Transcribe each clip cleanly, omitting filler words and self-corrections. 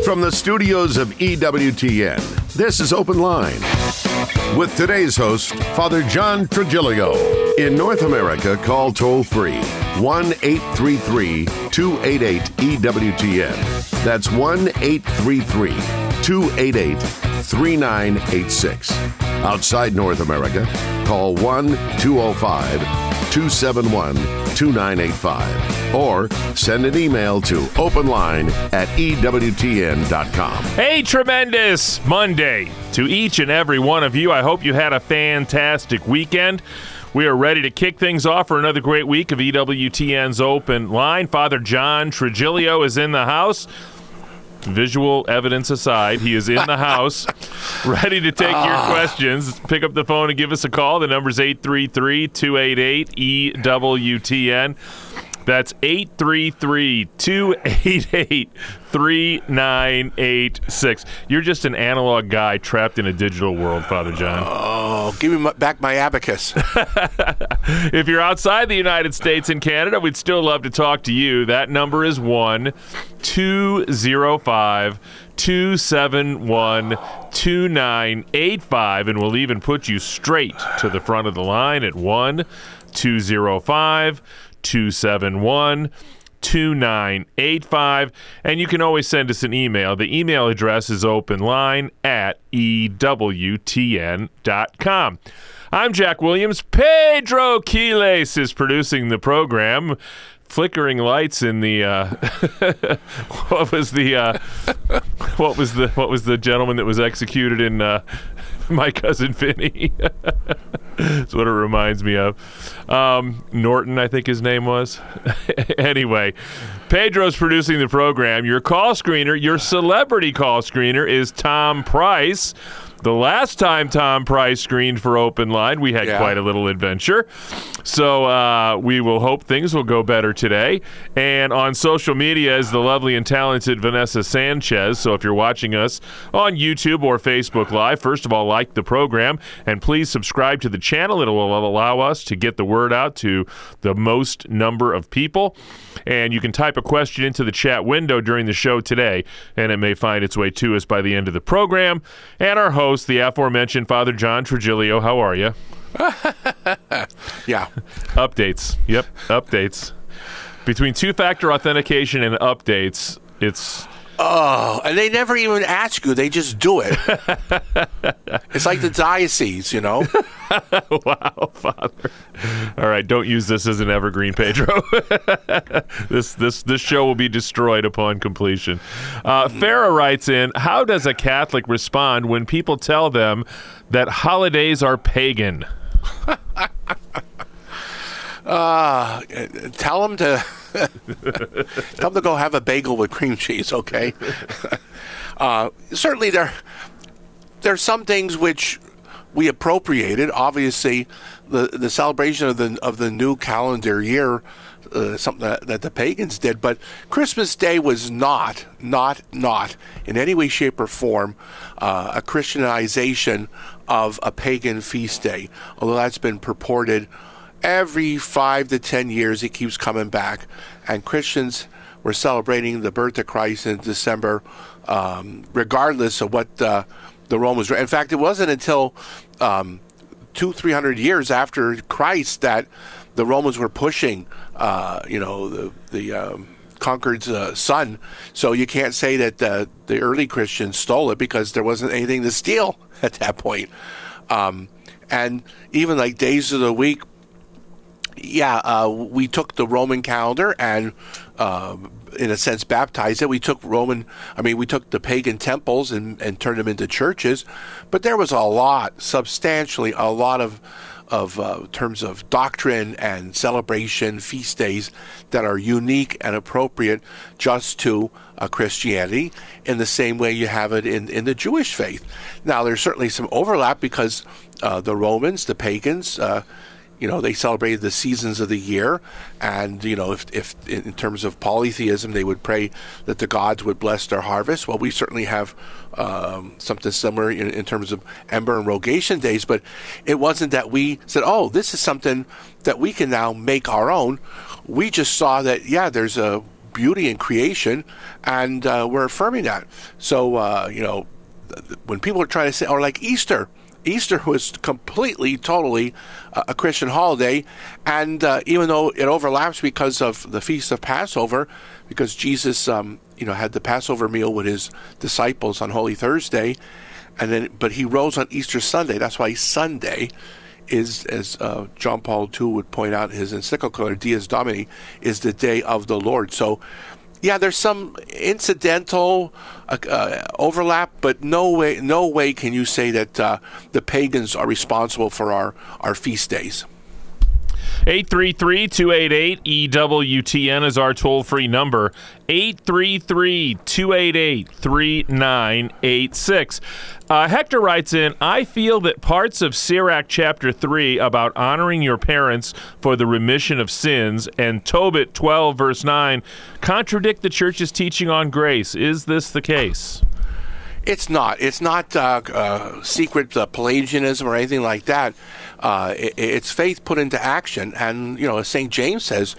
From the studios of EWTN, this is Open Line. With today's host, Father John Trigilio. In North America, call toll-free 1-833-288-EWTN. That's 1-833-288-3986. Outside North America, call 1-205-271-2985. Or send an email to openline@EWTN.com. Hey, tremendous Monday to each and every one of you. I hope you had a fantastic weekend. We are ready to kick things off for another great week of EWTN's Open Line. Father John Trigilio is in the house. Visual evidence aside, he is in the house, ready to take your questions. Pick up the phone and give us a call. The number's 833-288-EWTN. That's 833-288-3986. You're just an analog guy trapped in a digital world, Father John. Oh, give me back my abacus. If you're outside the United States and Canada, we'd still love to talk to you. That number is 1-205-271-2985, and we'll even put you straight to the front of the line at 1-205-271-2985, and you can always send us an email. The email address is openline@EWTN.com. I'm Jack Williams. Pedro Quiles is producing the program. Flickering lights in the what was the gentleman that was executed in My Cousin Vinny? That's what it reminds me of. Norton, I think his name was. Anyway, Pedro's producing the program. Your call screener, your celebrity call screener is Tom Price. The last time Tom Price screened for Open Line, we had quite a little adventure. So we will hope things will go better today. And on social media is the lovely and talented Vanessa Sanchez. So if you're watching us on YouTube or Facebook Live, first of all, like the program. And please subscribe to the channel. It will allow us to get the word out to the most number of people. And you can type a question into the chat window during the show today, and it may find its way to us by the end of the program. And our host, the aforementioned Father John Trigilio. How are you? Yeah. Updates. Yep, updates. Between two-factor authentication and updates, it's... Oh, and they never even ask you. They just do it. It's like the diocese, you know? Wow, Father. All right, don't use this as an evergreen, Pedro. This show will be destroyed upon completion. Farah writes in, how does a Catholic respond when people tell them that holidays are pagan? Tell them to go have a bagel with cream cheese, okay? Certainly there's some things which we appropriated. Obviously, the celebration of the new calendar year, something that the pagans did, but Christmas Day was not in any way, shape, or form a Christianization of a pagan feast day, although that's been purported. Every 5 to 10 years, it keeps coming back, and Christians were celebrating the birth of Christ in December, regardless of what the Romans were. In fact, it wasn't until 200-300 years after Christ that the Romans were pushing, the conquered son. So you can't say that the early Christians stole it, because there wasn't anything to steal at that point. And even like days of the week, we took the Roman calendar and, in a sense, baptized it. We took the pagan temples and turned them into churches. But there was substantially a lot of terms of doctrine and celebration, feast days that are unique and appropriate just to Christianity, in the same way you have it in the Jewish faith. Now, there's certainly some overlap, because the Romans, the pagans, they celebrated the seasons of the year, and if in terms of polytheism, they would pray that the gods would bless their harvest. Well, we certainly have something similar in terms of Ember and Rogation days, but it wasn't that we said, oh, this is something that we can now make our own. We just saw that, there's a beauty in creation, and we're affirming that. So, when people are trying to say, or like Easter was completely, totally a Christian holiday, and even though it overlaps because of the Feast of Passover, because Jesus, had the Passover meal with his disciples on Holy Thursday, but he rose on Easter Sunday. That's why Sunday is, as John Paul II would point out in his encyclical, Dies Domini, is the day of the Lord. So, yeah, there's some incidental overlap, but no way can you say that the pagans are responsible for our feast days. 833-288-EWTN is our toll-free number. 833-288-3986. Hector writes in, I feel that parts of Sirach chapter 3 about honoring your parents for the remission of sins and Tobit 12 verse 9 contradict the church's teaching on grace. Is this the case? It's not. It's not secret Pelagianism or anything like that. It's faith put into action, and as St. James says,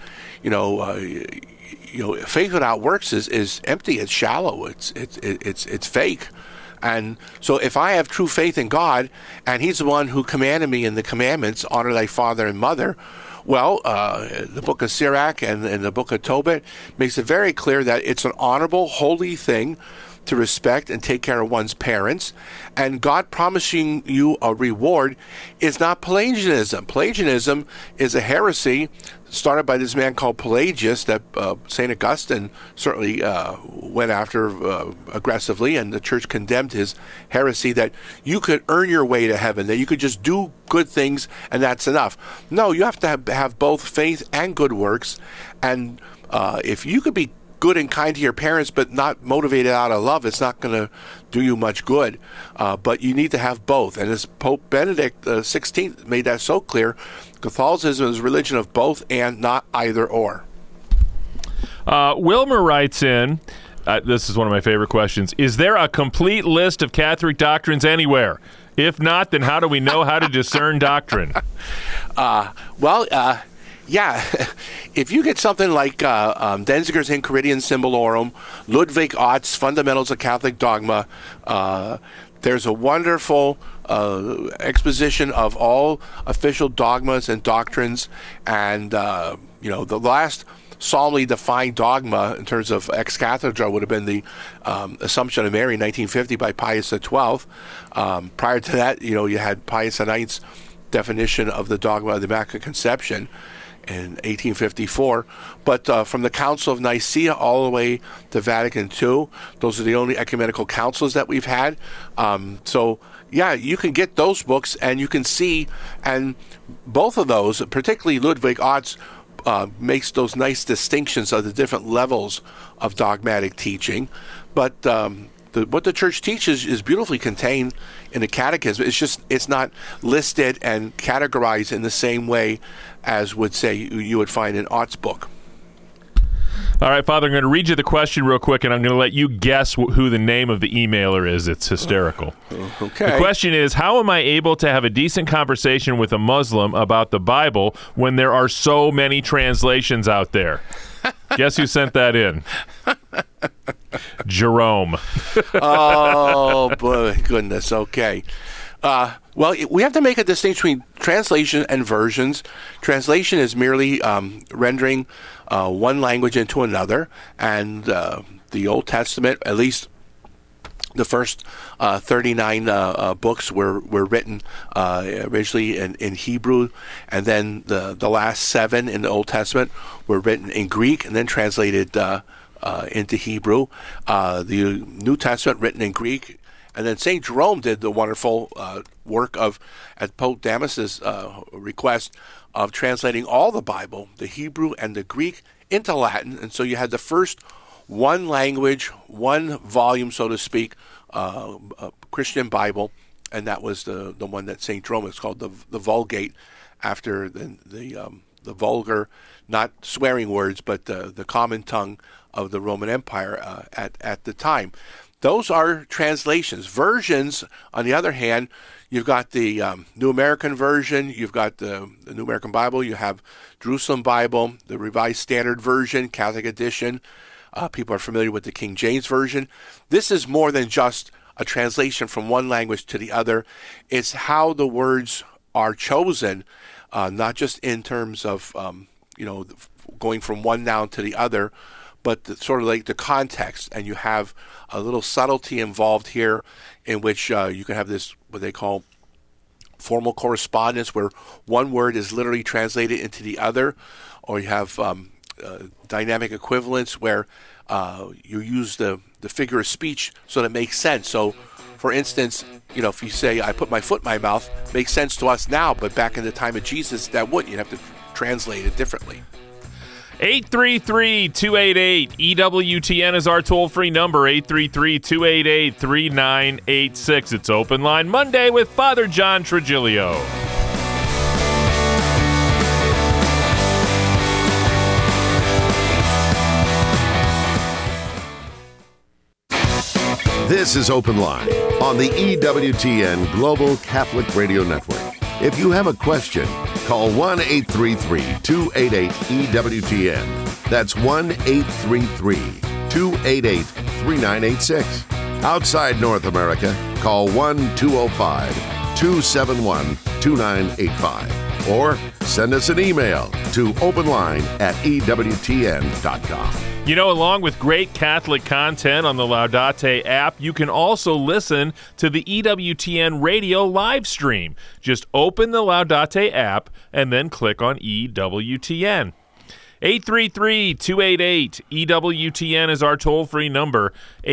faith without works is empty. It's shallow. It's fake. And so, if I have true faith in God, and He's the one who commanded me in the commandments, honor thy father and mother. Well, the book of Sirach and the book of Tobit makes it very clear that it's an honorable, holy thing to respect and take care of one's parents, and God promising you a reward is not Pelagianism. Pelagianism is a heresy started by this man called Pelagius that St. Augustine certainly went after aggressively, and the church condemned his heresy that you could earn your way to heaven, that you could just do good things and that's enough. No, you have to have both faith and good works, and if you could be good and kind to your parents but not motivated out of love, it's not going to do you much good. But you need to have both. And as Pope Benedict XVI made that so clear, Catholicism is a religion of both and not either or. Wilmer writes in, this is one of my favorite questions, is there a complete list of Catholic doctrines anywhere? If not, then how do we know how to discern doctrine? Yeah, if you get something like Denziger's Enchiridion Symbolorum, Ludwig Ott's Fundamentals of Catholic Dogma, there's a wonderful exposition of all official dogmas and doctrines, and the last solemnly defined dogma in terms of ex cathedra would have been the Assumption of Mary in 1950 by Pius XII. Prior to that, you had Pius IX's definition of the dogma of the Immaculate Conception in 1854, but from the Council of Nicaea all the way to Vatican II, those are the only ecumenical councils that we've had. So yeah, you can get those books and you can see, and both of those, particularly Ludwig Ott's, makes those nice distinctions of the different levels of dogmatic teaching. But what the church teaches is beautifully contained in the catechism. It's not listed and categorized in the same way as would say you would find in Ott's book. All right, Father, I'm going to read you the question real quick, and I'm going to let you guess who the name of the emailer is. It's hysterical. Okay. The question is, how am I able to have a decent conversation with a Muslim about the Bible when there are so many translations out there? Guess who sent that in? Jerome. Oh, boy, goodness. Okay. Well, we have to make a distinction between translation and versions. Translation is merely rendering one language into another, and the Old Testament, at least the first 39 books were written originally in Hebrew, and then the last 7 in the Old Testament were written in Greek and then translated into Hebrew. The New Testament written in Greek. And then St. Jerome did the wonderful work of, at Pope Damasus's request, of translating all the Bible, the Hebrew and the Greek, into Latin. And so you had the first one language, one volume, so to speak, Christian Bible, and that was the one that St. Jerome is called the Vulgate, after the vulgar, not swearing words, but the common tongue of the Roman Empire at the time. Those are translations. Versions, on the other hand, you've got the New American Version, you've got the New American Bible, you have Jerusalem Bible, the Revised Standard Version, Catholic Edition. People are familiar with the King James Version. This is more than just a translation from one language to the other. It's how the words are chosen, not just in terms of going from one noun to the other, but sort of like the context. And you have a little subtlety involved here in which you can have this, what they call formal correspondence, where one word is literally translated into the other, or you have dynamic equivalence where you use the figure of speech so that it makes sense. So, for instance, if you say, I put my foot in my mouth, makes sense to us now, but back in the time of Jesus, that wouldn't. You'd have to translate it differently. 833-288-EWTN is our toll-free number, 833-288-3986. It's Open Line Monday with Father John Trigilio. This is Open Line on the EWTN Global Catholic Radio Network. If you have a question, call 1-833-288-EWTN. That's 1-833-288-3986. Outside North America, call 1-205-271-2985. Or send us an email to openline@EWTN.com. Along with great Catholic content on the Laudate app, you can also listen to the EWTN radio live stream. Just open the Laudate app and then click on EWTN. 833-288-EWTN is our toll-free number,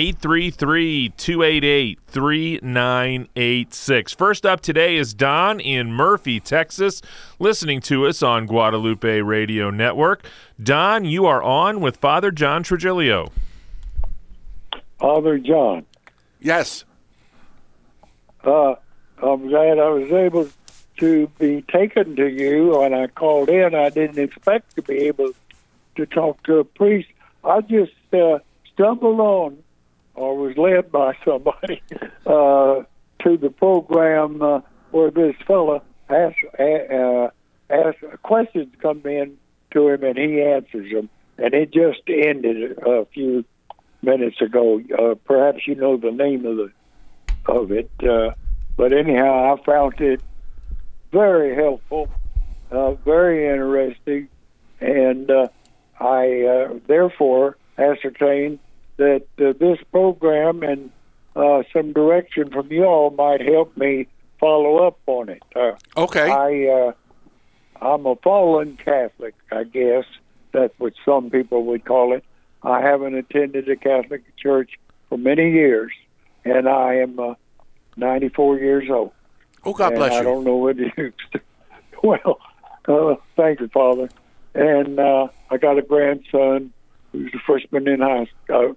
833-288-3986. First up today is Don in Murphy, Texas, listening to us on Guadalupe Radio Network. Don, you are on with Father John Trigilio. Father John. Yes. I'm glad I was able to be taken to you. When I called in, I didn't expect to be able to talk to a priest. I just stumbled on, or was led by somebody, to the program where this fella asks questions come in to him, and he answers them. And it just ended a few minutes ago. Perhaps you know the name of it. But anyhow, I found it very helpful, very interesting, and I therefore ascertained that this program and some direction from you all might help me follow up on it. Okay. I'm a fallen Catholic, I guess. That's what some people would call it. I haven't attended a Catholic church for many years, and I am 94 years old. Oh, God bless you. I don't know what it is. Well, thank you, Father. And I got a grandson who's a freshman in high school,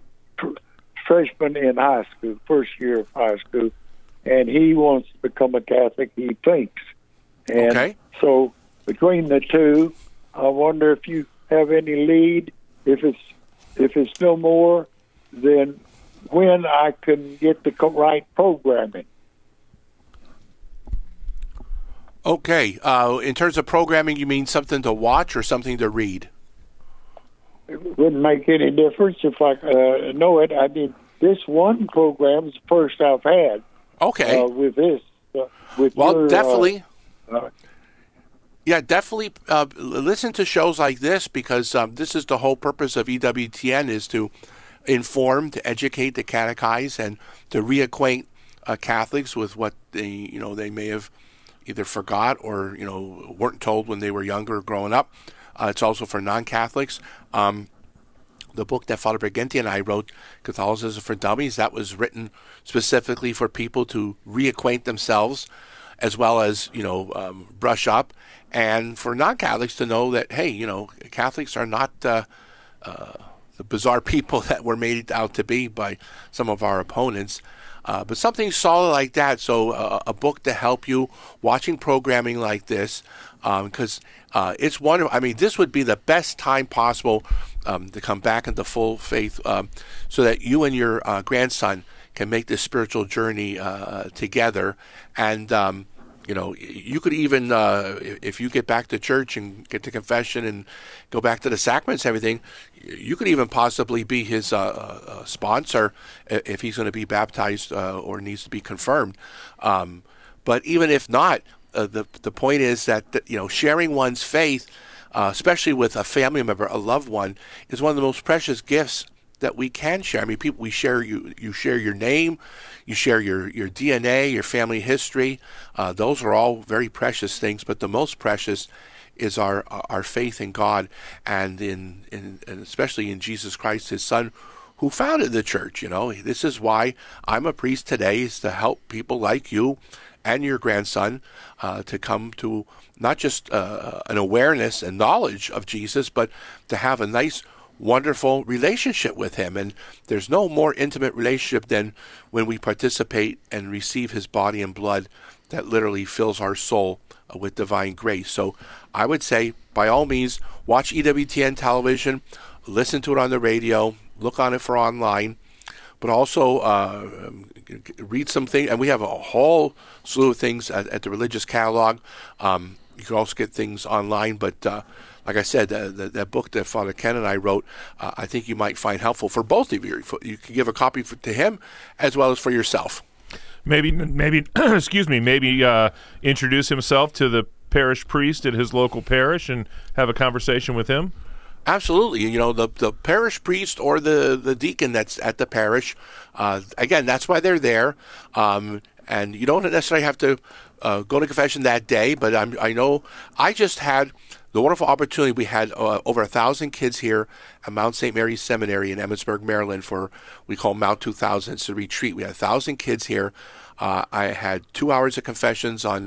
first year of high school, and he wants to become a Catholic, he thinks. And so between the two, I wonder if you have any lead. If it's no more, then when I can get the right programming. Okay. In terms of programming, you mean something to watch or something to read? It wouldn't make any difference if I know it. I mean, this one program is the first I've had. Okay. With this. Definitely. Definitely listen to shows like this, because this is the whole purpose of EWTN, is to inform, to educate, to catechize, and to reacquaint Catholics with what they may have either forgot or weren't told when they were younger growing up. It's also for non-Catholics. The book that Father Briganti and I wrote, Catholicism for Dummies, that was written specifically for people to reacquaint themselves, as well as brush up, and for non-Catholics to know that, hey, Catholics are not the bizarre people that were made out to be by some of our opponents. But something solid like that, so a book to help you, watching programming like this, because it's wonderful. I mean, this would be the best time possible to come back into full faith, so that you and your grandson can make this spiritual journey together. And you could even, if you get back to church and get to confession and go back to the sacraments and everything, you could even possibly be his sponsor if he's going to be baptized or needs to be confirmed. But even if not, the point is that sharing one's faith, especially with a family member, a loved one, is one of the most precious gifts that we can share. I mean, people, we share you share your name, you share your DNA, your family history. Those are all very precious things, but the most precious is our faith in God and and especially in Jesus Christ, his son, who founded the church. This is why I'm a priest today, is to help people like you and your grandson to come to not just an awareness and knowledge of Jesus, but to have a nice, wonderful relationship with him. And there's no more intimate relationship than when we participate and receive his body and blood that literally fills our soul with divine grace. So I would say, by all means, watch EWTN television, listen to it on the radio, look on it for online, but also read some things. And we have a whole slew of things at the Religious Catalog. You can also get things online, but like I said, that book that Father Ken and I wrote, I think you might find helpful for both of you. You can give a copy to him as well as for yourself. Maybe, excuse me, maybe introduce himself to the parish priest at his local parish and have a conversation with him. Absolutely. The parish priest or the deacon that's at the parish, again, that's why they're there. And you don't necessarily have to go to confession that day, but I know I just had the wonderful opportunity. We had over 1,000 kids here at Mount St. Mary's Seminary in Emmitsburg, Maryland, for we call Mount 2000. It's a retreat. We had 1,000 kids here. I had 2 hours of confessions on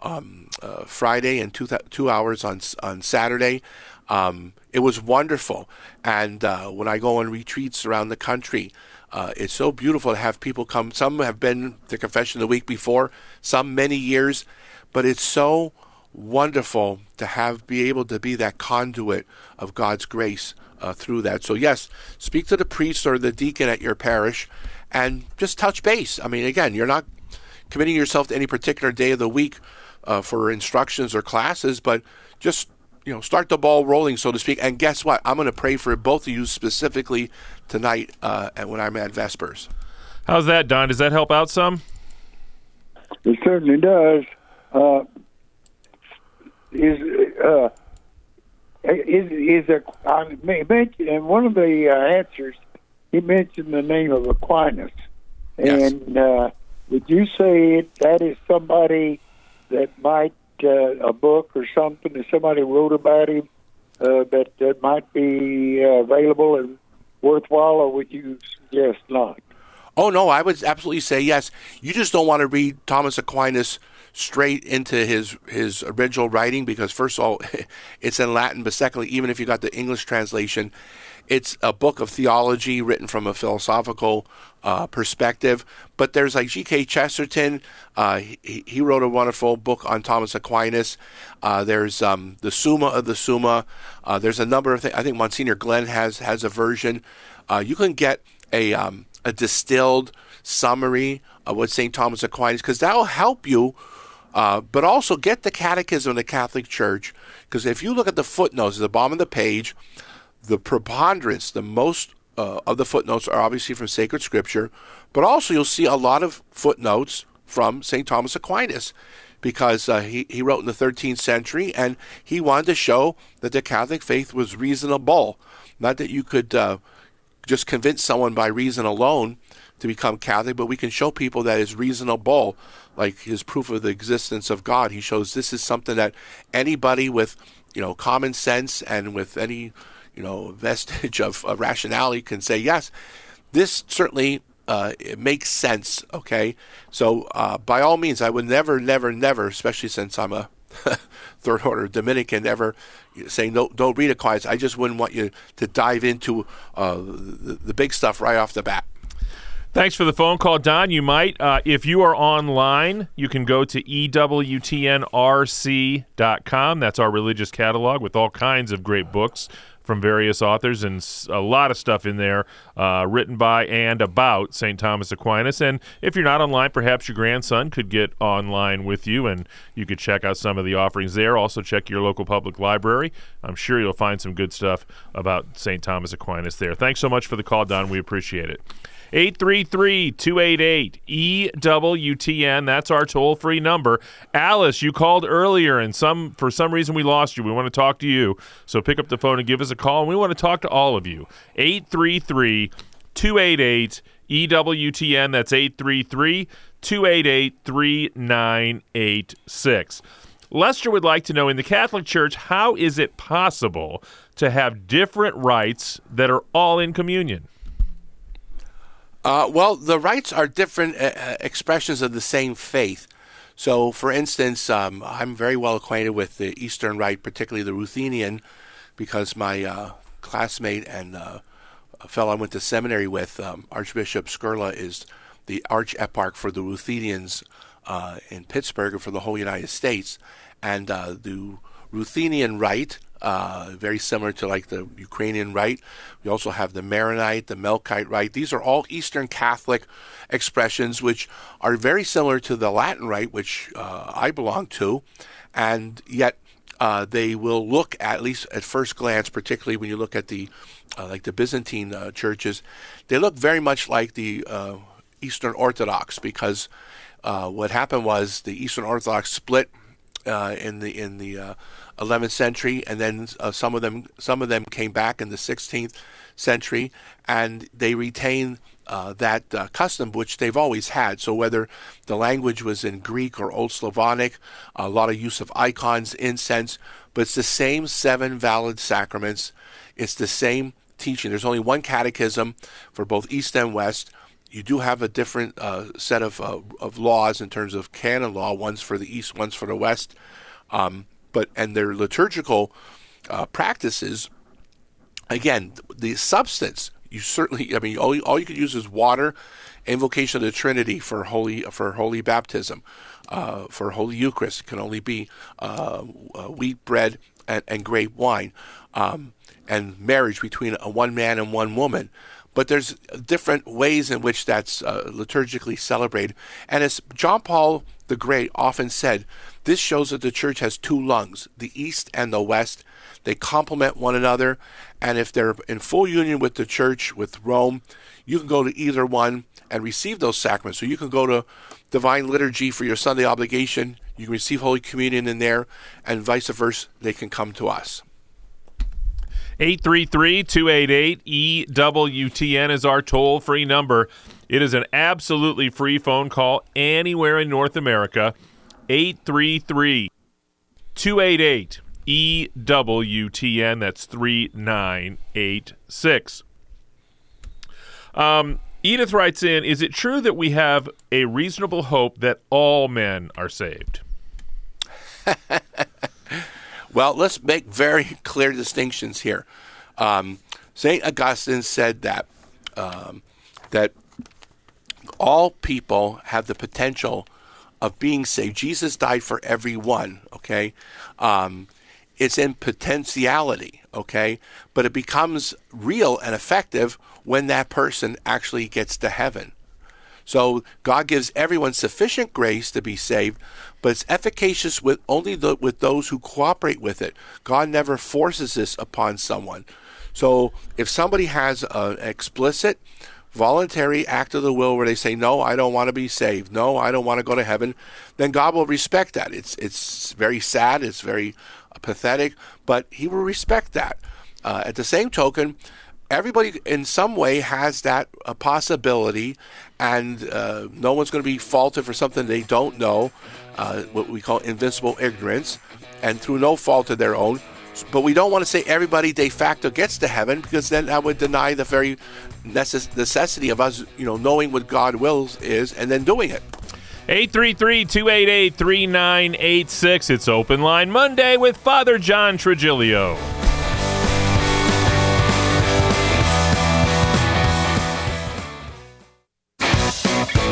Friday and 2 hours on Saturday. It was wonderful. And when I go on retreats around the country, it's so beautiful to have people come. Some have been to confession the week before, some many years, but it's so wonderful to be able to be that conduit of God's grace through that. So yes, speak to the priest or the deacon at your parish and just touch base. I mean, again, you're not committing yourself to any particular day of the week for instructions or classes, but just start the ball rolling, so to speak. And guess what? I'm going to pray for both of you specifically tonight when I'm at Vespers. How's that, Don? Does that help out some? It certainly does. In one of the answers, he mentioned the name of Aquinas. Yes. And would you say that is somebody that might, a book or something that somebody wrote about him that might be available and worthwhile, or would you suggest not? Oh, no, I would absolutely say yes. You just don't want to read Thomas Aquinas straight into his original writing, because first of all, it's in Latin, but secondly, even if you got the English translation, it's a book of theology written from a philosophical perspective. But there's like G.K. Chesterton. He wrote a wonderful book on Thomas Aquinas. There's the Summa of the Summa. There's a number of things. I think Monsignor Glenn has a version. You can get a distilled summary of what St. Thomas Aquinas, because that will help you. But also get the Catechism of the Catholic Church, because if you look at the footnotes at the bottom of the page, the preponderance, the most of the footnotes are obviously from sacred scripture, but also you'll see a lot of footnotes from St. Thomas Aquinas, because he wrote in the 13th century, and he wanted to show that the Catholic faith was reasonable, not that you could just convince someone by reason alone to become Catholic, but we can show people that is reasonable, like his proof of the existence of God. He shows this is something that anybody with, common sense and with any, vestige of rationality can say, yes, this certainly it makes sense, okay? So by all means, I would never, especially since I'm a third order Dominican, ever say, no, don't read Aquinas. I just wouldn't want you to dive into the big stuff right off the bat. Thanks for the phone call, Don. You might, if you are online, you can go to EWTNRC.com. That's our religious catalog with all kinds of great books from various authors and a lot of stuff in there written by and about St. Thomas Aquinas. And if you're not online, perhaps your grandson could get online with you and you could check out some of the offerings there. Also check your local public library. I'm sure you'll find some good stuff about St. Thomas Aquinas there. Thanks so much for the call, Don. We appreciate it. 833-288-EWTN. That's our toll-free number. Alice, you called earlier, and for some reason we lost you. We want to talk to you. So pick up the phone and give us a call, and we want to talk to all of you. 833-288-EWTN. That's 833-288-3986. Lester would like to know, in the Catholic Church, how is it possible to have different rites that are all in communion? Well, the rites are different expressions of the same faith. So, for instance, I'm very well acquainted with the Eastern Rite, particularly the Ruthenian, because my classmate and a fellow I went to seminary with, Archbishop Skurla, is the archeparch for the Ruthenians in Pittsburgh and for the whole United States. And the Ruthenian Rite, very similar to like the Ukrainian Rite. We also have the Maronite, the Melkite Rite. These are all Eastern Catholic expressions which are very similar to the Latin Rite, which I belong to, and yet they will look, at least at first glance, particularly when you look at the like the Byzantine churches, they look very much like the Eastern Orthodox, because what happened was the Eastern Orthodox split in the 11th century, and then some of them came back in the 16th century, and they retain that custom which they've always had. So whether the language was in Greek or Old Slavonic, a lot of use of icons, incense, but it's the same 7 valid sacraments. It's the same teaching. There's only one catechism for both East and West. You do have a different set of laws in terms of canon law. One's for the East, one's for the West. And their liturgical practices, again, the substance, you certainly, I mean, all you could use is water, invocation of the Trinity for holy baptism, for Holy Eucharist. It can only be wheat bread and grape wine, and marriage between one man and one woman. But there's different ways in which that's liturgically celebrated. And as John Paul the Great often said, this shows that the church has 2 lungs, the East and the West. They complement one another. And if they're in full union with the church, with Rome, you can go to either one and receive those sacraments. So you can go to Divine Liturgy for your Sunday obligation. You can receive Holy Communion in there, and vice versa. They can come to us. 833-288-EWTN is our toll-free number. It is an absolutely free phone call anywhere in North America. 833-288-EWTN. That's 3986. Edith writes in, is it true that we have a reasonable hope that all men are saved? Well, let's make very clear distinctions here. St. Augustine said that that all people have the potential of being saved. Jesus died for everyone, okay? It's in potentiality, okay? But it becomes real and effective when that person actually gets to heaven. So God gives everyone sufficient grace to be saved, but it's efficacious with only with those who cooperate with it. God never forces this upon someone. So if somebody has an explicit, voluntary act of the will where they say, no, I don't want to be saved, no, I don't want to go to heaven, then God will respect that. It's very sad, it's very pathetic, but he will respect that. At the same token, everybody in some way has that possibility, and no one's going to be faulted for something they don't know, what we call invincible ignorance, and through no fault of their own. But we don't want to say everybody de facto gets to heaven, because then that would deny the very necessity of us, knowing what God wills is and then doing it. 833-288-3986. It's Open Line Monday with Father John Trigilio.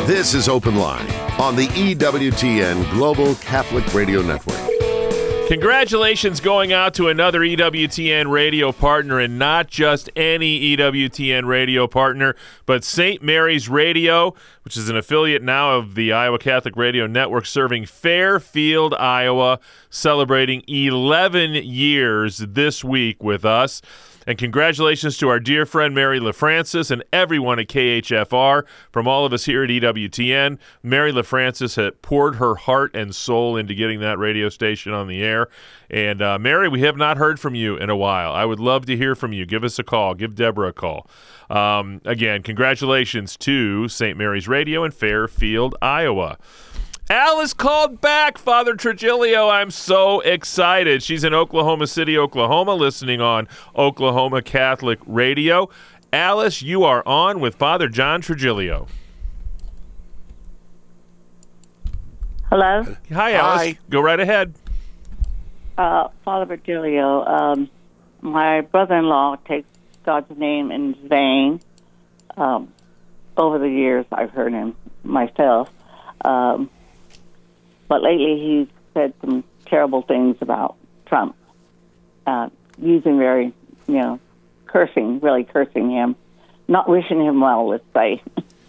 This is Open Line on the EWTN Global Catholic Radio Network. Congratulations going out to another EWTN radio partner, and not just any EWTN radio partner, but St. Mary's Radio, which is an affiliate now of the Iowa Catholic Radio Network, serving Fairfield, Iowa, celebrating 11 years this week with us. And congratulations to our dear friend Mary LaFrancis and everyone at KHFR. From all of us here at EWTN, Mary LaFrancis had poured her heart and soul into getting that radio station on the air. And Mary, we have not heard from you in a while. I would love to hear from you. Give us a call. Give Deborah a call. Again, congratulations to St. Mary's Radio in Fairfield, Iowa. Alice called back, Father Trigilio. I'm so excited. She's in Oklahoma City, Oklahoma, listening on Oklahoma Catholic Radio. Alice, you are on with Father John Trigilio. Hello? Hi, Alice. Hi. Go right ahead. Father Virgilio, my brother-in-law takes God's name in vain. Over the years, I've heard him myself. But lately he's said some terrible things about Trump, using very, cursing, really cursing him, not wishing him well, let's say.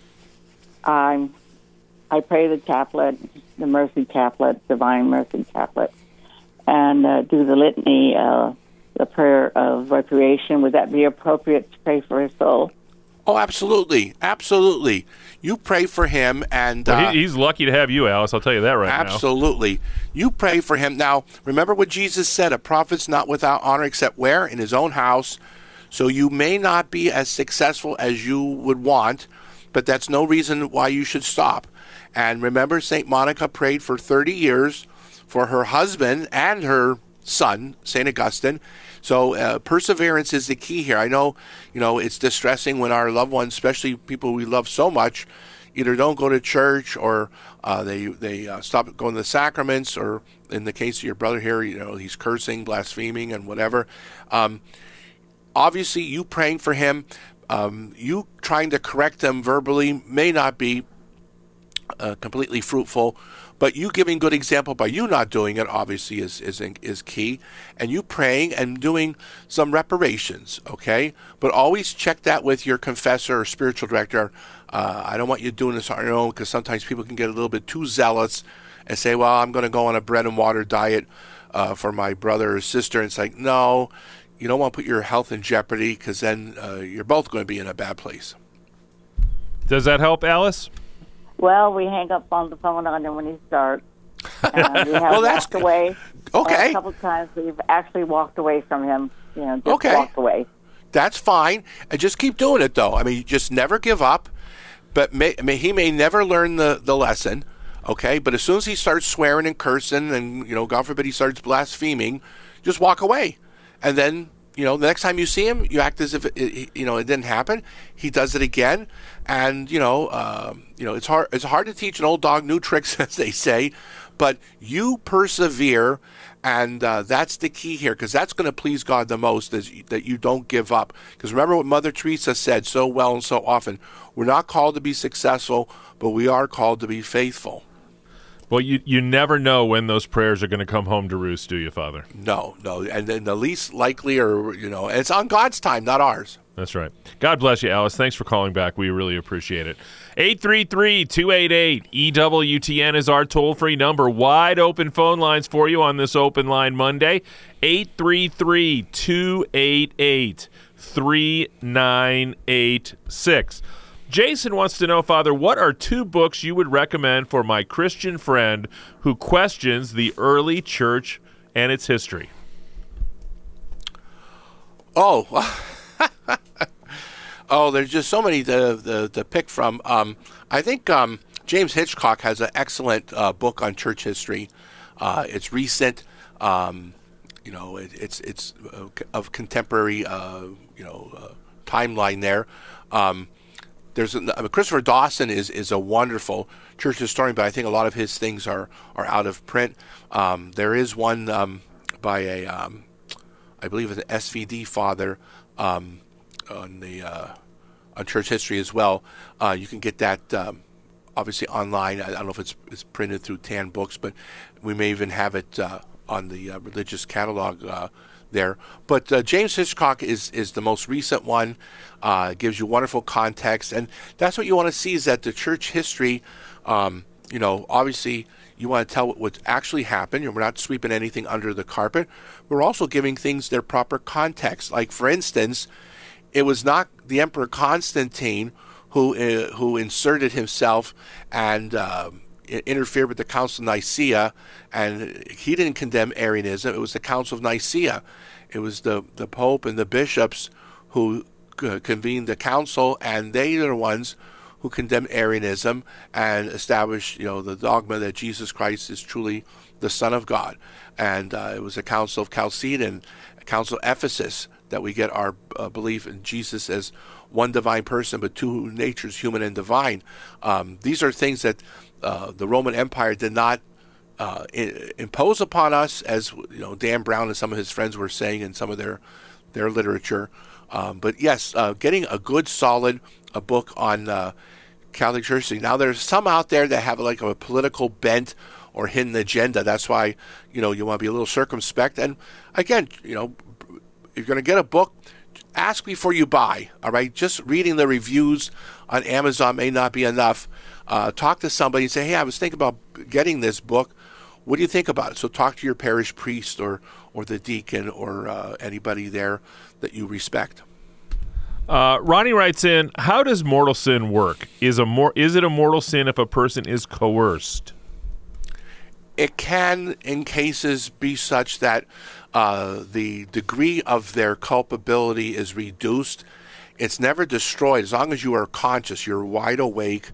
I pray the chaplet, the Mercy Chaplet, Divine Mercy Chaplet, and do the litany, the prayer of reparation. Would that be appropriate to pray for his soul? Oh, absolutely. Absolutely. You pray for him, and Well, he's lucky to have you, Alice. I'll tell you that right now. absolutely. You pray for him. Now, remember what Jesus said, a prophet's not without honor except where? In his own house. So you may not be as successful as you would want, but that's no reason why you should stop. And remember, St. Monica prayed for 30 years for her husband and her son, St. Augustine. So perseverance is the key here. I know, it's distressing when our loved ones, especially people we love so much, either don't go to church or they stop going to the sacraments, or in the case of your brother here, he's cursing, blaspheming, and whatever. Obviously, you praying for him, you trying to correct them verbally may not be completely fruitful. But you giving good example by you not doing it obviously is key, and you praying and doing some reparations, okay? But always check that with your confessor or spiritual director. I don't want you doing this on your own, because sometimes people can get a little bit too zealous and say, well, I'm going to go on a bread and water diet for my brother or sister. And it's like, no, you don't want to put your health in jeopardy, because then you're both going to be in a bad place. Does that help, Alice? Well, we hang up on the phone on him when he starts. We have Well, that's walked away. Okay. A couple of times we've actually walked away from him. Just Okay. walked away. That's fine. And just keep doing it, though. I mean, just never give up. But he may never learn the lesson, okay? But as soon as he starts swearing and cursing and, God forbid he starts blaspheming, just walk away. And then, the next time you see him, you act as if it didn't happen. He does it again. And, it's hard to teach an old dog new tricks, as they say. But you persevere, and that's the key here, because that's going to please God the most, is that you don't give up. Because remember what Mother Teresa said so well and so often, we're not called to be successful, but we are called to be faithful. Well, you never know when those prayers are going to come home to roost, do you, Father? No. And then the least likely, and it's on God's time, not ours. That's right. God bless you, Alice. Thanks for calling back. We really appreciate it. 833-288-EWTN is our toll-free number. Wide open phone lines for you on this Open Line Monday. 833-288-3986. Jason wants to know, Father, what are 2 books you would recommend for my Christian friend who questions the early church and its history? Oh, there's just so many to pick from. I think James Hitchcock has an excellent book on church history. It's recent. It's of contemporary, timeline there. There's Christopher Dawson is a wonderful church historian, but I think a lot of his things are out of print. There is one by I believe an SVD father on church history as well. You can get that obviously online. I don't know if it's printed through Tan Books, but we may even have it on the religious catalog there. But James Hitchcock is the most recent one. Gives you wonderful context, and that's what you want to see, is that the church history, obviously you want to tell what actually happened. We're not sweeping anything under the carpet. We're also giving things their proper context. Like, for instance, it was not the Emperor Constantine who inserted himself and interfered with the Council of Nicaea, and he didn't condemn Arianism. It was the Council of Nicaea. It was the Pope and the bishops who convened the council, and they are the ones who condemned Arianism and established, the dogma that Jesus Christ is truly the Son of God. And it was the Council of Chalcedon, Council of Ephesus, that we get our belief in Jesus as one divine person, but two natures, human and divine. These are things that the Roman Empire did not impose upon us, as Dan Brown and some of his friends were saying in some of their literature. But yes, getting a good, solid book on Catholic Church. Now, there's some out there that have like a political bent or hidden agenda. That's why you want to be a little circumspect. And again, if you're going to get a book, ask before you buy. All right, just reading the reviews on Amazon may not be enough. Talk to somebody and say, hey, I was thinking about getting this book. What do you think about it? So talk to your parish priest or the deacon or anybody there that you respect. Ronnie writes in, how does mortal sin work? Is it a mortal sin if a person is coerced? It can, in cases, be such that the degree of their culpability is reduced. It's never destroyed. As long as you are conscious, you're wide awake,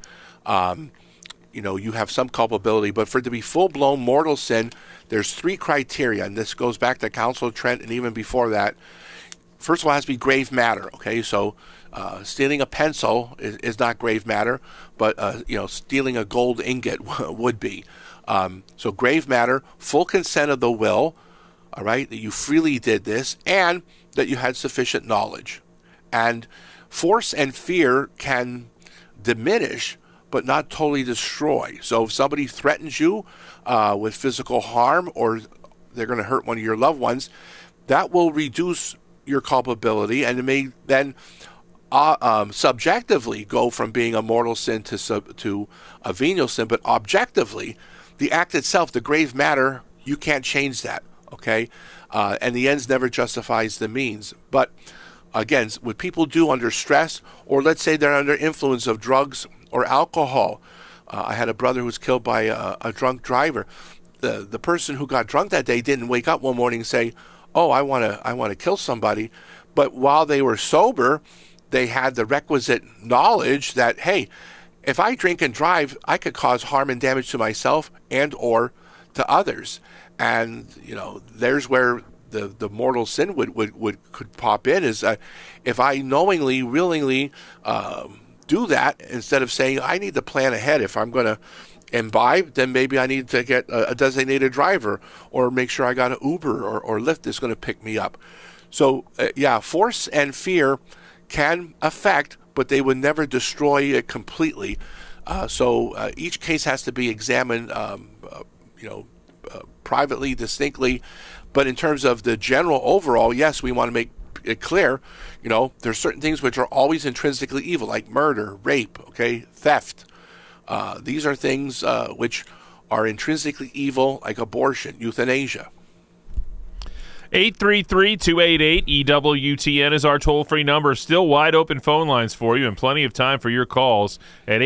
you have some culpability. But for it to be full-blown mortal sin, there's 3 criteria, and this goes back to Council of Trent and even before that. First of all, it has to be grave matter, okay? So stealing a pencil is not grave matter, but, stealing a gold ingot would be. So grave matter, full consent of the will, all right, that you freely did this, and that you had sufficient knowledge. And force and fear can diminish, but not totally destroy. So if somebody threatens you with physical harm, or they're going to hurt one of your loved ones, that will reduce your culpability, and it may then subjectively go from being a mortal sin to a venial sin, but objectively, the act itself, the grave matter, you can't change that, okay? And the ends never justifies the means. But again, what people do under stress, or let's say they're under influence of drugs or alcohol. I had a brother who was killed by a drunk driver. The person who got drunk that day didn't wake up one morning and say, oh, I want to kill somebody. But while they were sober, they had the requisite knowledge that, hey, if I drink and drive, I could cause harm and damage to myself and or to others. And, there's where the mortal sin could pop in, is if I knowingly, willingly do that, instead of saying, I need to plan ahead. If I'm going to imbibe, then maybe I need to get a designated driver, or make sure I got an Uber or Lyft that's going to pick me up. So, force and fear can affect, but they would never destroy it completely. So each case has to be examined, privately, distinctly. But in terms of the general overall, yes, we want to make it clear, there's certain things which are always intrinsically evil, like murder, rape, theft. These are things which are intrinsically evil, like abortion, euthanasia. 833-288-EWTN is our toll-free number. Still wide open phone lines for you, and plenty of time for your calls at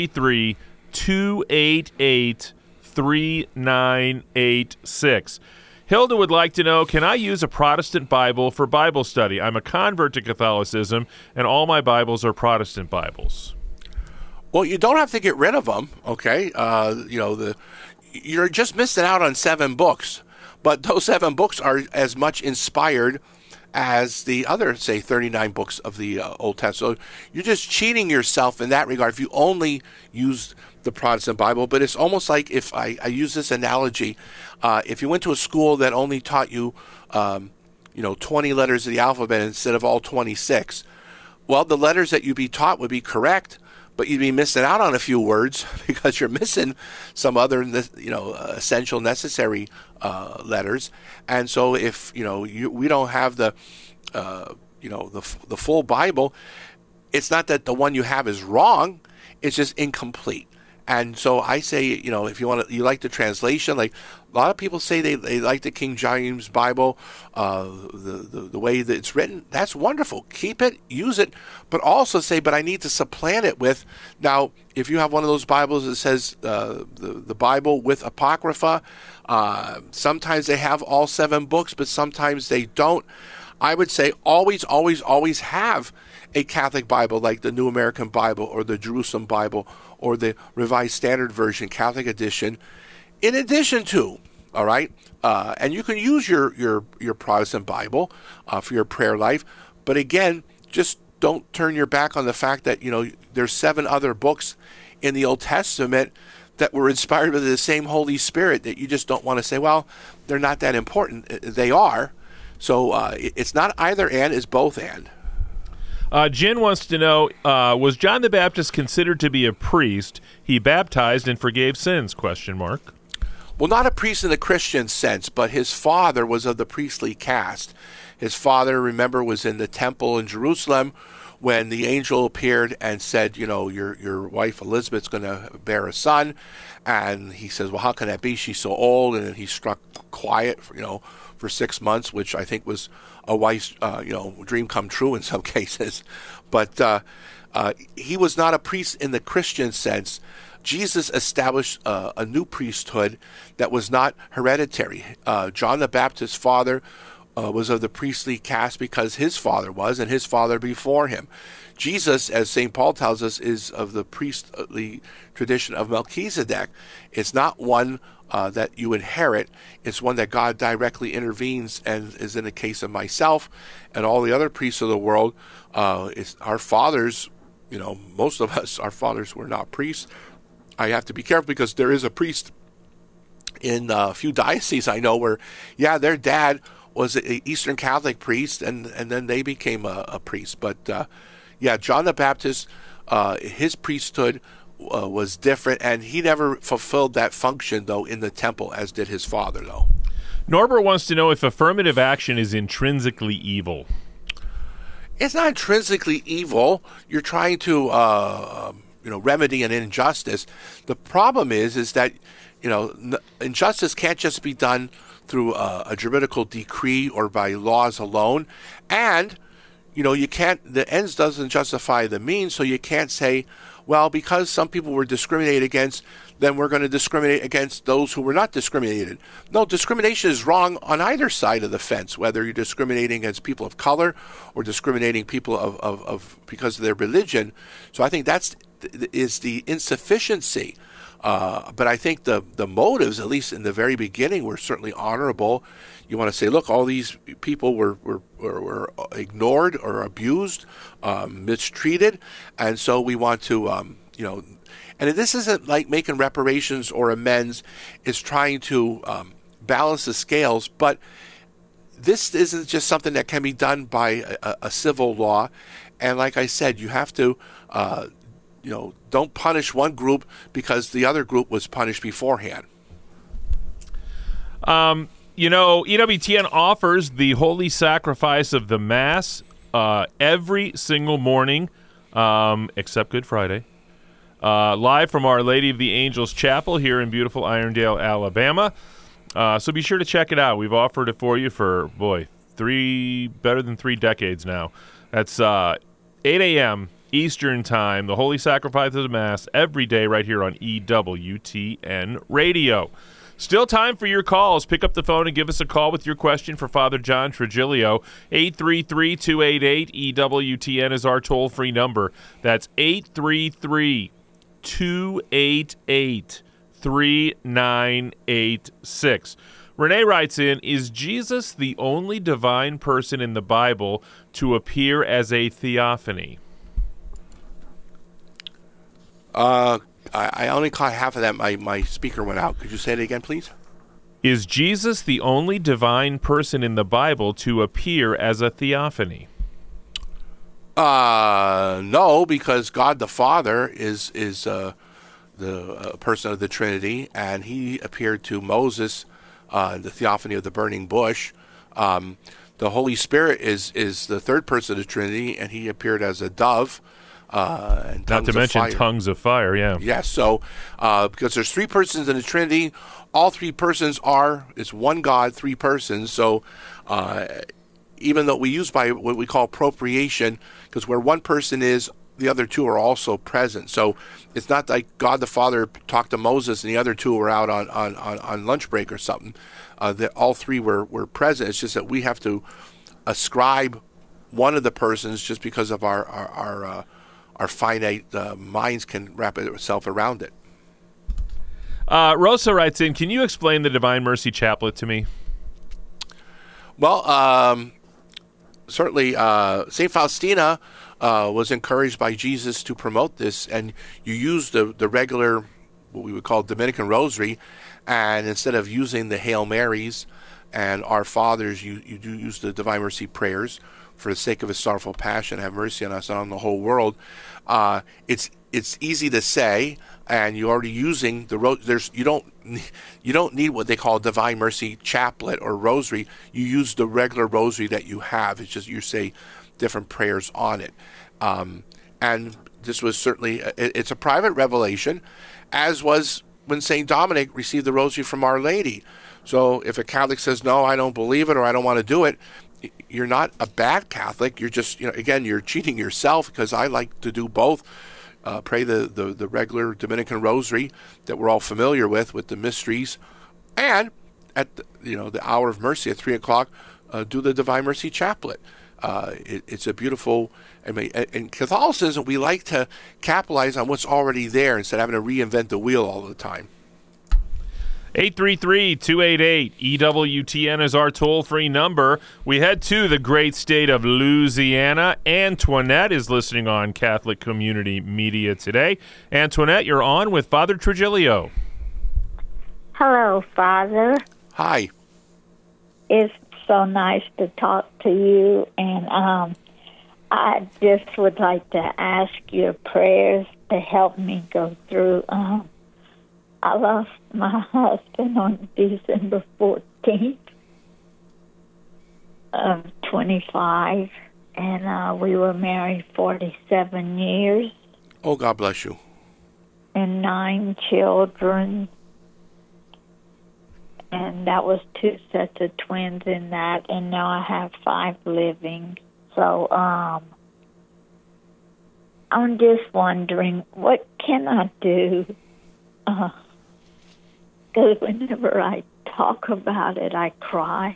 833-288-3986. Hilda would like to know, can I use a Protestant Bible for Bible study? I'm a convert to Catholicism, and all my Bibles are Protestant Bibles. Well, you don't have to get rid of them, okay? You're just missing out on 7 books. But those 7 books are as much inspired as the other, say, 39 books of the Old Testament. So you're just cheating yourself in that regard if you only use the Protestant Bible. But it's almost like, if I use this analogy, if you went to a school that only taught you, 20 letters of the alphabet instead of all 26, well, the letters that you'd be taught would be correct, but you'd be missing out on a few words because you're missing some other, essential, necessary letters. And so if we don't have the full Bible, it's not that the one you have is wrong; it's just incomplete. And so I say, if you like the translation, like a lot of people say they like the King James Bible, the way that it's written. That's wonderful. Keep it, use it, but also say, but I need to supplant it with. Now, if you have one of those Bibles that says the Bible with Apocrypha, sometimes they have all 7 books, but sometimes they don't. I would say always, always, always have a Catholic Bible like the New American Bible or the Jerusalem Bible or the Revised Standard Version Catholic Edition, in addition to, all right? And you can use your Protestant Bible for your prayer life, but again, just don't turn your back on the fact that, there's 7 other books in the Old Testament that were inspired by the same Holy Spirit that you just don't want to say, well, they're not that important. They are. So it's not either and, it's both and. Jen wants to know, was John the Baptist considered to be a priest? He baptized and forgave sins, ? Well, not a priest in the Christian sense, but his father was of the priestly caste. His father, remember, was in the temple in Jerusalem when the angel appeared and said, your wife Elizabeth's going to bear a son. And he says, well, how can that be? She's so old. And then he struck quiet, for 6 months, which I think was a wife's, dream come true in some cases. But he was not a priest in the Christian sense. Jesus established a new priesthood that was not hereditary. John the Baptist's father was of the priestly caste because his father was, and his father before him. Jesus, as St. Paul tells us, is of the priestly tradition of Melchizedek. It's not one that you inherit. It's one that God directly intervenes, and is in the case of myself and all the other priests of the world. It's our fathers, most of us, our fathers were not priests. I have to be careful because there is a priest in a few dioceses I know where, their dad was an Eastern Catholic priest, and then they became a priest. But John the Baptist, his priesthood was different, and he never fulfilled that function, though, in the temple, as did his father, though. Norbert wants to know if affirmative action is intrinsically evil. It's not intrinsically evil. You're trying to, remedy an injustice. The problem is that, injustice can't just be done through a juridical decree or by laws alone. And, you can't, the ends doesn't justify the means, so you can't say, well, because some people were discriminated against, then we're going to discriminate against those who were not discriminated. No, discrimination is wrong on either side of the fence, whether you're discriminating against people of color or discriminating people of because of their religion. So I think that's is the insufficiency. But I think the motives, at least in the very beginning, were certainly honorable. You want to say, look, all these people were ignored or abused, mistreated, and so we want to, and this isn't like making reparations or amends. It's trying to balance the scales, but this isn't just something that can be done by a civil law. And like I said, you have to, don't punish one group because the other group was punished beforehand. EWTN offers the holy sacrifice of the Mass every single morning, except Good Friday, live from Our Lady of the Angels Chapel here in beautiful Irondale, Alabama. So be sure to check it out. We've offered it for you for, better than 3 decades now. That's 8 a.m. Eastern Time, the Holy Sacrifice of the Mass, every day right here on EWTN Radio. Still time for your calls. Pick up the phone and give us a call with your question for Father John Trigilio. 833-288-EWTN is our toll-free number. That's 833-288-3986. Renee writes in, is Jesus the only divine person in the Bible to appear as a theophany? I only caught half of that. My speaker went out. Could you say it again, please? Is Jesus the only divine person in the Bible to appear as a theophany? No, because God the Father is the person of the Trinity, and he appeared to Moses in the theophany of the burning bush. The Holy Spirit is the third person of the Trinity, and he appeared as a dove. And Not to mention fire. tongues of fire, yeah. Yes, so because there's three persons in the Trinity, all three persons it's one God, three persons. So even though we use by what we call appropriation, because where one person is, the other two are also present. So it's not like God the Father talked to Moses and the other two were out on lunch break or something. That all three were present. It's just that we have to ascribe one of the persons just because of our finite minds can wrap itself around it. Rosa writes in, can you explain the Divine Mercy Chaplet to me? Well, certainly St. Faustina was encouraged by Jesus to promote this, and you use the regular, what we would call Dominican Rosary, and instead of using the Hail Marys and Our Fathers, you do use the Divine Mercy prayers. For the sake of his sorrowful passion, have mercy on us and on the whole world. It's easy to say, and you're already using the you don't need what they call Divine Mercy Chaplet or Rosary. You use the regular Rosary that you have. It's just you say different prayers on it, and this was certainly it's a private revelation, as was when Saint Dominic received the Rosary from Our Lady. So if a Catholic says no, I don't believe it or I don't want to do it, you're not a bad Catholic. You're just, again, you're cheating yourself, because I like to do both. Pray the regular Dominican Rosary that we're all familiar with the mysteries, and at the hour of mercy at 3:00, do the Divine Mercy Chaplet. It's a beautiful. In Catholicism, we like to capitalize on what's already there instead of having to reinvent the wheel all the time. 833-288-EWTN is our toll-free number. We head to the great state of Louisiana. Antoinette is listening on Catholic Community Media today. Antoinette, you're on with Father Trujillo. Hello, Father. Hi. It's so nice to talk to you, and I just would like to ask your prayers to help me go through. I lost my husband on December 14th of 25, and we were married 47 years. Oh, God bless you. And 9 children. And that was 2 sets of twins in that, and now I have 5 living. So I'm just wondering, what can I do? Because whenever I talk about it, I cry.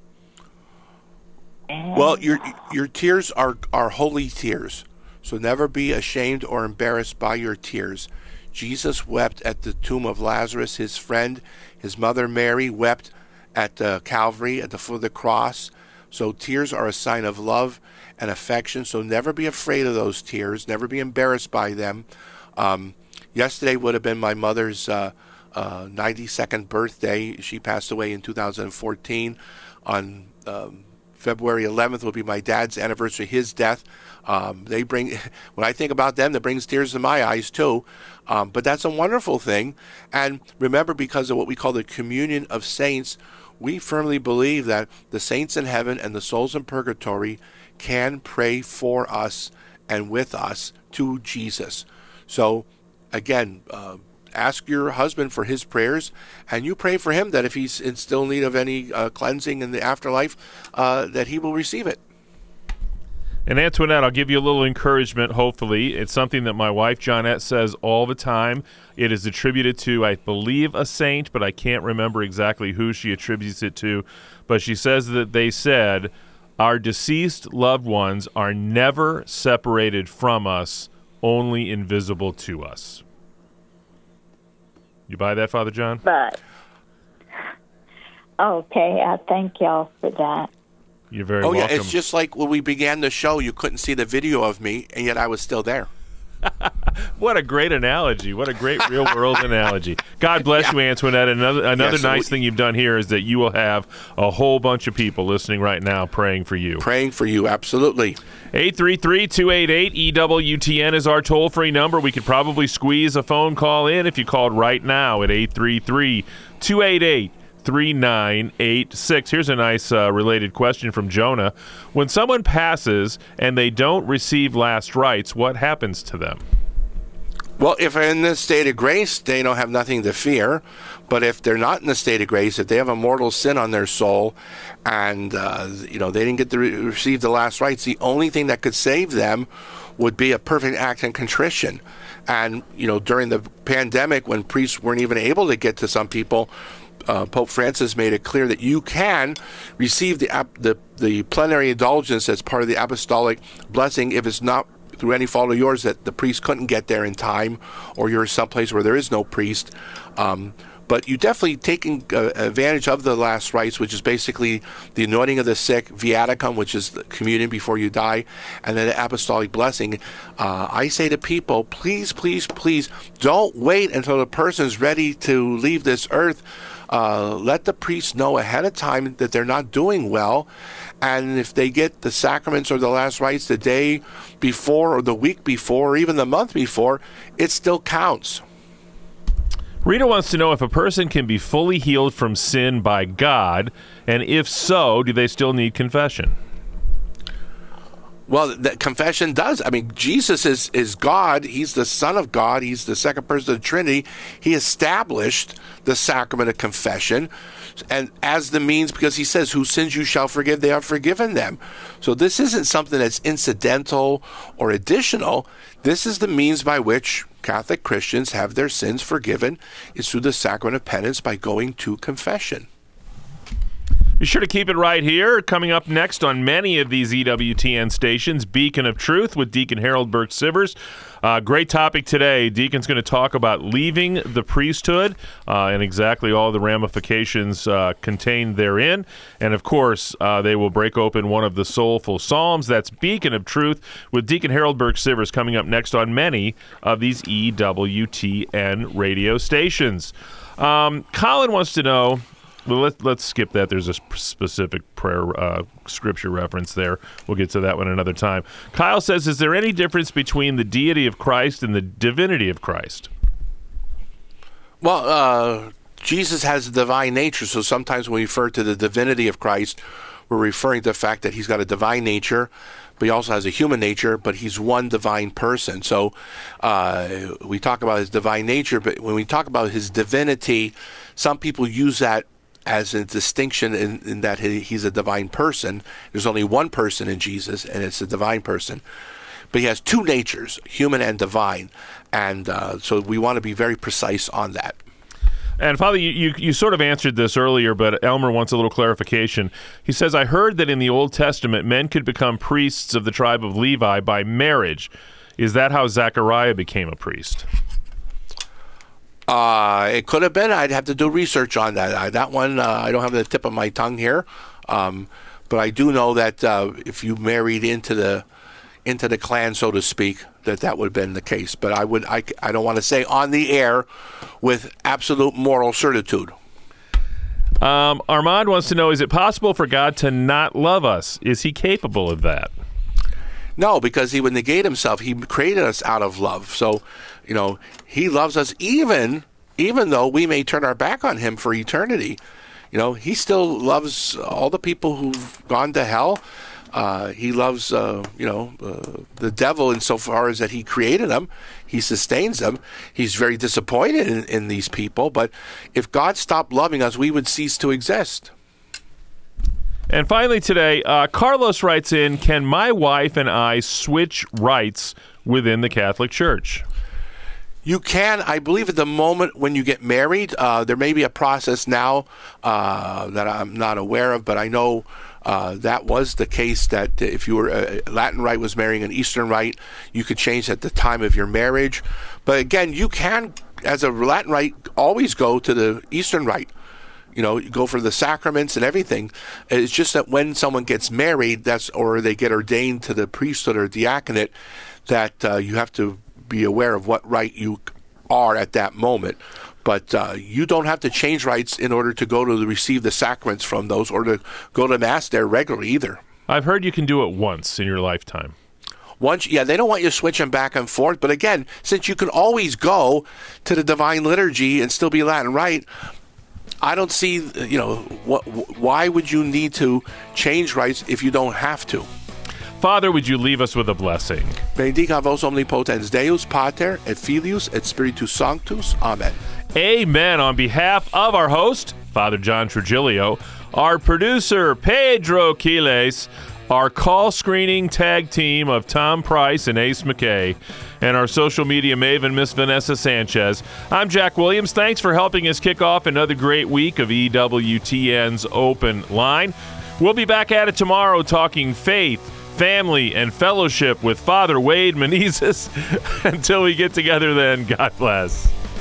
And Well, your tears are holy tears, so never be ashamed or embarrassed by your tears. Jesus wept at the tomb of Lazarus, his friend. His mother Mary wept at Calvary, at the foot of the cross. So tears are a sign of love and affection, so never be afraid of those tears. Never be embarrassed by them. Yesterday would have been my mother's 92nd birthday. She passed away in 2014. On February 11th will be my dad's anniversary, his death. They bring, when I think about them, that brings tears to my eyes too. But that's a wonderful thing. And remember, because of what we call the communion of saints, we firmly believe that the saints in heaven and the souls in purgatory can pray for us and with us to Jesus. So again, ask your husband for his prayers, and you pray for him that if he's in still need of any cleansing in the afterlife, that he will receive it. And Antoinette, I'll give you a little encouragement, hopefully. It's something that my wife, Johnette, says all the time. It is attributed to, I believe, a saint, but I can't remember exactly who she attributes it to. But she says that they said, our deceased loved ones are never separated from us, only invisible to us. You buy that, Father John? But, okay, I thank y'all for that. You're very welcome. welcome. Yeah, it's just like when we began the show, you couldn't see the video of me, and yet I was still there. What a great analogy. What a great real-world analogy. God bless you, Antoinette. Another nice thing you've done here is that you will have a whole bunch of people listening right now praying for you. Praying for you, absolutely. 833-288-EWTN is our toll-free number. We could probably squeeze a phone call in if you called right now at 833-288-3986. Here's a nice related question from Jonah. When someone passes and they don't receive last rites, what happens to them? Well, if they're in the state of grace, they don't have nothing to fear. But if they're not in the state of grace, if they have a mortal sin on their soul and, they didn't get to receive the last rites, the only thing that could save them would be a perfect act in contrition. And, during the pandemic, when priests weren't even able to get to some people, Pope Francis made it clear that you can receive the plenary indulgence as part of the apostolic blessing if it's not through any fault of yours that the priest couldn't get there in time, or you're someplace where there is no priest. But you definitely taking advantage of the last rites, which is basically the anointing of the sick, viaticum, which is the communion before you die, and then the apostolic blessing. I say to people, please, please, please, don't wait until the person's ready to leave this earth. Let the priest know ahead of time that they're not doing well. And if they get the sacraments or the last rites the day before or the week before or even the month before, it still counts. Rita wants to know if a person can be fully healed from sin by God, and if so, do they still need confession? Well, the confession does. I mean, Jesus is God. He's the Son of God. He's the second person of the Trinity. He established the sacrament of confession, and as the means, because he says, whose sins you shall forgive, they are forgiven them. So this isn't something that's incidental or additional. This is the means by which Catholic Christians have their sins forgiven, is through the sacrament of penance by going to confession. Be sure to keep it right here. Coming up next on many of these EWTN stations, Beacon of Truth with Deacon Harold Burke-Sivers. Great topic today. Deacon's going to talk about leaving the priesthood and exactly all the ramifications contained therein. And, of course, they will break open one of the soulful psalms. That's Beacon of Truth with Deacon Harold Burke-Sivers coming up next on many of these EWTN radio stations. Colin wants to know... Well, let's skip that. There's a specific prayer scripture reference there. We'll get to that one another time. Kyle says, is there any difference between the deity of Christ and the divinity of Christ? Well, Jesus has a divine nature, so sometimes when we refer to the divinity of Christ, we're referring to the fact that he's got a divine nature, but he also has a human nature, but he's one divine person. So we talk about his divine nature, but when we talk about his divinity, some people use that as a distinction in that he's a divine person. There's only one person in Jesus, and it's a divine person. But he has two natures, human and divine. And so we want to be very precise on that. And Father, you sort of answered this earlier, but Elmer wants a little clarification. He says, I heard that in the Old Testament, men could become priests of the tribe of Levi by marriage. Is that how Zechariah became a priest? It could have been. I'd have to do research on that. That one, I don't have the tip of my tongue here. But I do know that if you married into the clan, so to speak, that would have been the case. But I don't want to say on the air with absolute moral certitude. Armand wants to know, is it possible for God to not love us? Is he capable of that? No, because he would negate himself. He created us out of love. So, he loves us even though we may turn our back on him for eternity. He still loves all the people who've gone to hell. He loves, the devil insofar as that he created them. He sustains them. He's very disappointed in these people. But if God stopped loving us, we would cease to exist. And finally today, Carlos writes in, can my wife and I switch rights within the Catholic Church? You can. I believe at the moment when you get married, there may be a process now that I'm not aware of, but I know that was the case, that if you were a Latin Rite was marrying an Eastern Rite, you could change at the time of your marriage. But again, you can, as a Latin Rite, always go to the Eastern Rite. You go for the sacraments and everything. It's just that when someone gets married, or they get ordained to the priesthood or diaconate, that you have to be aware of what rite you are at that moment. But you don't have to change rites in order to go to receive the sacraments from those or to go to Mass there regularly either. I've heard you can do it once in your lifetime. Once, yeah, they don't want you switching back and forth. But again, since you can always go to the Divine Liturgy and still be Latin Rite, I don't see, why would you need to change rites if you don't have to? Father, would you leave us with a blessing? Benedicat vos omnipotens Deus, Pater, et Filius, et Spiritus Sanctus. Amen. Amen. On behalf of our host, Father John Trigilio, our producer, Pedro Quiles, our call screening tag team of Tom Price and Ace McKay, and our social media maven, Miss Vanessa Sanchez, I'm Jack Williams. Thanks for helping us kick off another great week of EWTN's Open Line. We'll be back at it tomorrow talking faith, family, and fellowship with Father Wade Menezes. Until we get together then, God bless.